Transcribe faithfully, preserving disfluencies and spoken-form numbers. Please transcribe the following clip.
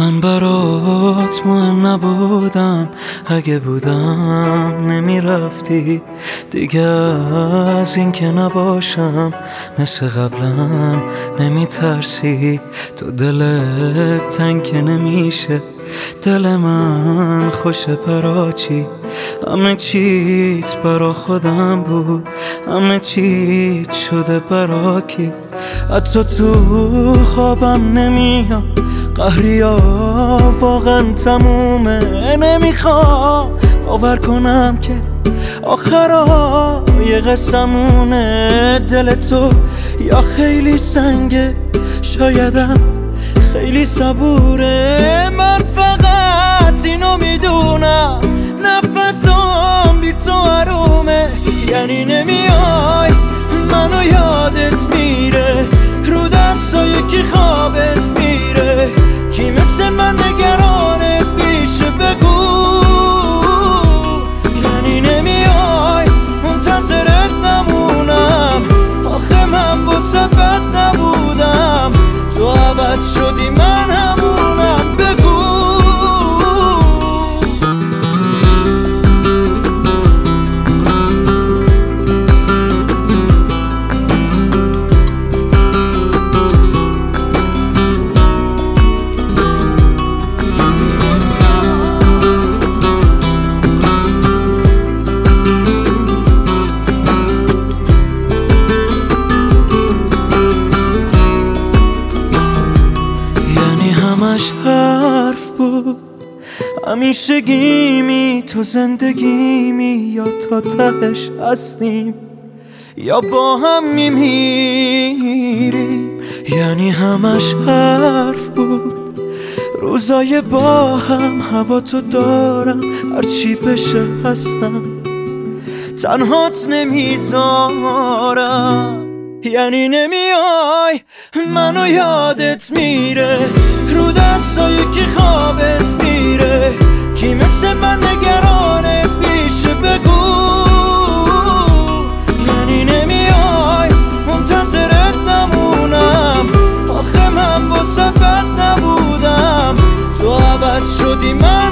من برات مهم نبودم، اگه بودم نمیرفتی دیگه. از این که نباشم مثل قبلا نمیترسی. تو دلت تنگ که نمیشه، دل من خوشه برا چی؟ همه چیت برا خودم بود، همه چیت شده برا کی؟ حتی تو خوابم نمیاد، قهریا واقعا تمومه. نمیخوام باور کنم که آخرای قسمونه. دل تو یا خیلی سنگه، شایدم خیلی صبوره. من فقط اینو میدونم، نفسم بی تو حرومه. یعنی نمیای منو یادت میره، رو دستای کی خوابت میره. کی مثل من نگرانه پیش بگو. یعنی نمیای منتظرت نمونم، آخه من واسه بد نبودم. تو عوض شدی من همونم، بگو. همش حرف بود، همیشه گیمی تو زندگیمی. یا تا تهش هستیم یا با هم میمیریم. یعنی همش حرف بود، روزای با هم هوا تو دارم. هرچی بشه هستم، تنهات نمیذارم. یعنی نمیای منو یادت میره، رو دستای کی خوابت میره. کی مثل من نگرانه پیش بگو. یعنی نمیای منتظرت نمونم، آخه من واسه بد نبودم. تو عوض شدی من